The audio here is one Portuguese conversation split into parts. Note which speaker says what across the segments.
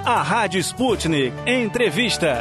Speaker 1: A Rádio Sputnik Entrevista.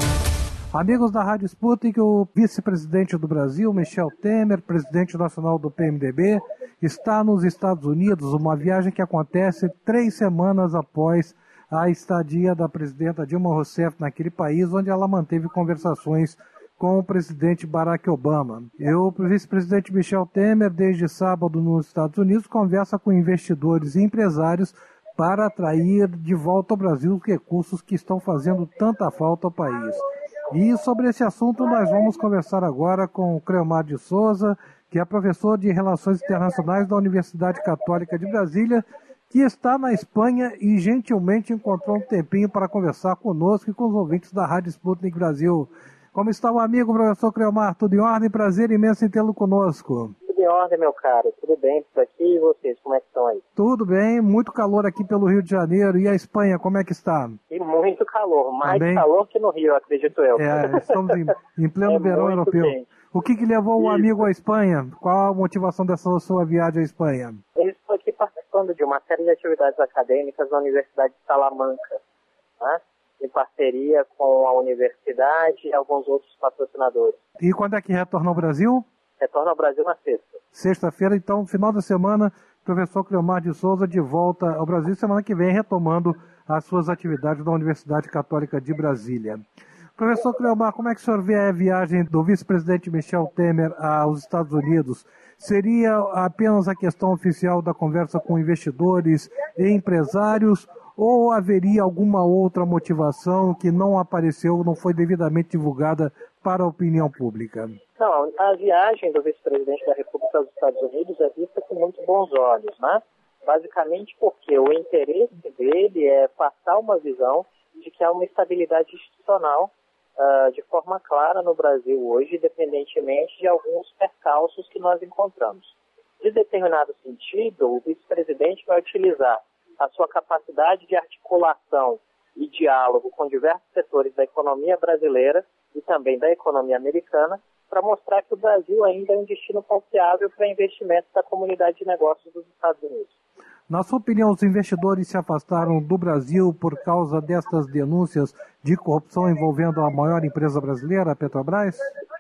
Speaker 2: Amigos da Rádio Sputnik, o vice-presidente do Brasil, Michel Temer, presidente nacional do PMDB, está nos Estados Unidos, uma viagem que acontece 3 semanas após a estadia da presidenta Dilma Rousseff naquele país, onde ela manteve conversações com o presidente Barack Obama. O vice-presidente Michel Temer, desde sábado nos Estados Unidos, conversa com investidores e empresários para atrair de volta ao Brasil os recursos que estão fazendo tanta falta ao país. E sobre esse assunto nós vamos conversar agora com o Cleomar de Souza, que é professor de Relações Internacionais da Universidade Católica de Brasília, que está na Espanha e gentilmente encontrou um tempinho para conversar conosco e com os ouvintes da Rádio Sputnik Brasil. Como está o amigo, professor Cleomar? Tudo em ordem? Prazer imenso em tê-lo conosco.
Speaker 3: Tudo em ordem, meu caro. Tudo bem por aqui e vocês? Como é que estão aí?
Speaker 2: Tudo bem, muito calor aqui pelo Rio de Janeiro. E a Espanha, como é que está?
Speaker 3: E muito calor, mais calor que no Rio, acredito eu.
Speaker 2: Estamos em pleno verão europeu. Bem. O que levou o amigo à Espanha? Qual a motivação dessa sua viagem à Espanha?
Speaker 3: Eu estou aqui participando de uma série de atividades acadêmicas na Universidade de Salamanca, né? Em parceria com a universidade e alguns outros patrocinadores.
Speaker 2: E quando é que retorna ao Brasil?
Speaker 3: Retorna ao Brasil na sexta.
Speaker 2: Sexta-feira, então, final da semana, professor Cleomar de Souza de volta ao Brasil, semana que vem, retomando as suas atividades da Universidade Católica de Brasília. Professor Cleomar, como é que o senhor vê a viagem do vice-presidente Michel Temer aos Estados Unidos? Seria apenas a questão oficial da conversa com investidores e empresários, ou haveria alguma outra motivação que não apareceu, não foi devidamente divulgada para a opinião pública?
Speaker 3: Não, a viagem do vice-presidente da República aos Estados Unidos é vista com muito bons olhos, né? Basicamente porque o interesse dele é passar uma visão de que há uma estabilidade institucional de forma clara no Brasil hoje, independentemente de alguns percalços que nós encontramos. De determinado sentido, o vice-presidente vai utilizar a sua capacidade de articulação e diálogo com diversos setores da economia brasileira e também da economia americana para mostrar que o Brasil ainda é um destino confiável para investimentos da comunidade de negócios dos Estados Unidos.
Speaker 2: Na sua opinião, os investidores se afastaram do Brasil por causa destas denúncias de corrupção envolvendo a maior empresa brasileira, a Petrobras?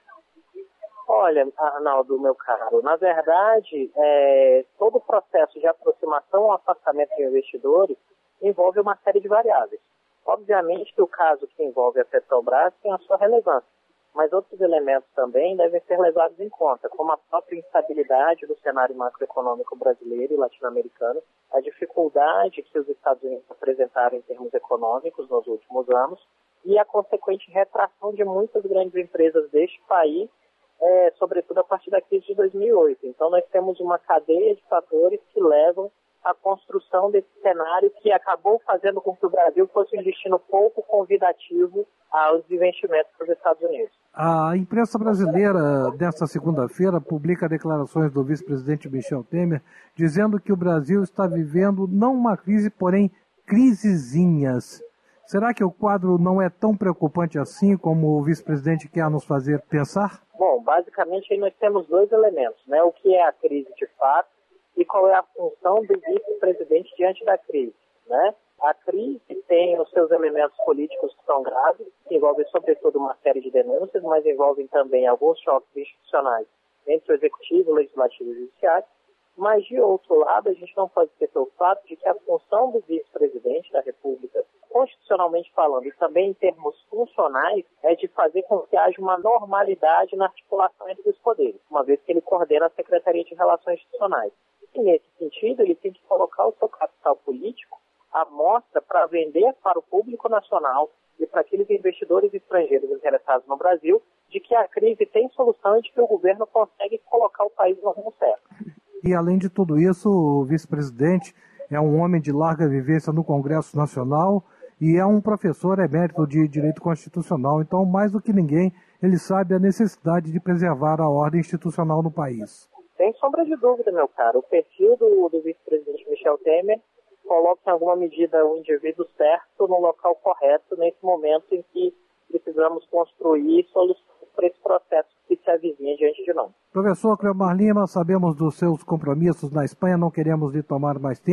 Speaker 3: Olha, Arnaldo, meu caro, na verdade, todo o processo de aproximação ou afastamento de investidores envolve uma série de variáveis. Obviamente que o caso que envolve a Petrobras tem a sua relevância, mas outros elementos também devem ser levados em conta, como a própria instabilidade do cenário macroeconômico brasileiro e latino-americano, a dificuldade que os Estados Unidos apresentaram em termos econômicos nos últimos anos e a consequente retração de muitas grandes empresas deste país, sobretudo a partir da crise de 2008. Então nós temos uma cadeia de fatores que levam à construção desse cenário que acabou fazendo com que o Brasil fosse um destino pouco convidativo aos investimentos para os Estados Unidos.
Speaker 2: A imprensa brasileira, desta segunda-feira, publica declarações do vice-presidente Michel Temer, dizendo que o Brasil está vivendo não uma crise, porém crisezinhas. Será que o quadro não é tão preocupante assim como o vice-presidente quer nos fazer pensar?
Speaker 3: Bom, basicamente aí nós temos 2 elementos, né? O que é a crise de fato e qual é a função do vice-presidente diante da crise, né? A crise tem os seus elementos políticos que são graves, que envolvem sobretudo uma série de denúncias, mas envolvem também alguns choques institucionais entre o executivo, o legislativo e o judiciário. Mas, de outro lado, a gente não pode esquecer o fato de que a função do vice-presidente da República, constitucionalmente falando, e também em termos funcionais, é de fazer com que haja uma normalidade na articulação entre os poderes, uma vez que ele coordena a Secretaria de Relações Institucionais. E, nesse sentido, ele tem que colocar o seu capital político à mostra para vender para o público nacional e para aqueles investidores estrangeiros interessados no Brasil de que a crise tem solução e de que o governo consegue colocar o país no rumo certo.
Speaker 2: E, além de tudo isso, o vice-presidente é um homem de larga vivência no Congresso Nacional e é um professor emérito de Direito Constitucional. Então, mais do que ninguém, ele sabe a necessidade de preservar a ordem institucional no país.
Speaker 3: Sem sombra de dúvida, meu caro. O perfil do vice-presidente Michel Temer coloca em alguma medida o indivíduo certo no local correto nesse momento em que precisamos construir soluções para esse processo que se avizinha diante de nós.
Speaker 2: Professor Cleomar Lima, sabemos dos seus compromissos na Espanha, não queremos lhe tomar mais tempo.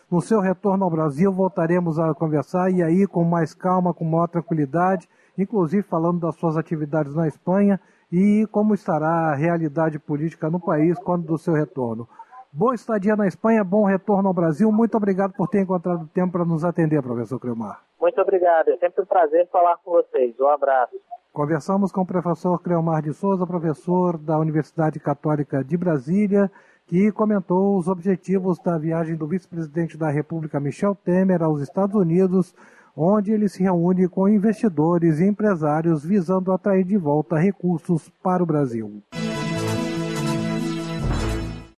Speaker 2: No seu retorno ao Brasil, voltaremos a conversar e aí com mais calma, com maior tranquilidade, inclusive falando das suas atividades na Espanha e como estará a realidade política no país quando do seu retorno. Boa estadia na Espanha, bom retorno ao Brasil. Muito obrigado por ter encontrado tempo para nos atender, professor Cleomar.
Speaker 3: Muito obrigado, é sempre um prazer falar com vocês. Um abraço.
Speaker 2: Conversamos com o professor Cleomar de Souza, professor da Universidade Católica de Brasília, que comentou os objetivos da viagem do vice-presidente da República, Michel Temer, aos Estados Unidos, onde ele se reúne com investidores e empresários visando atrair de volta recursos para o Brasil.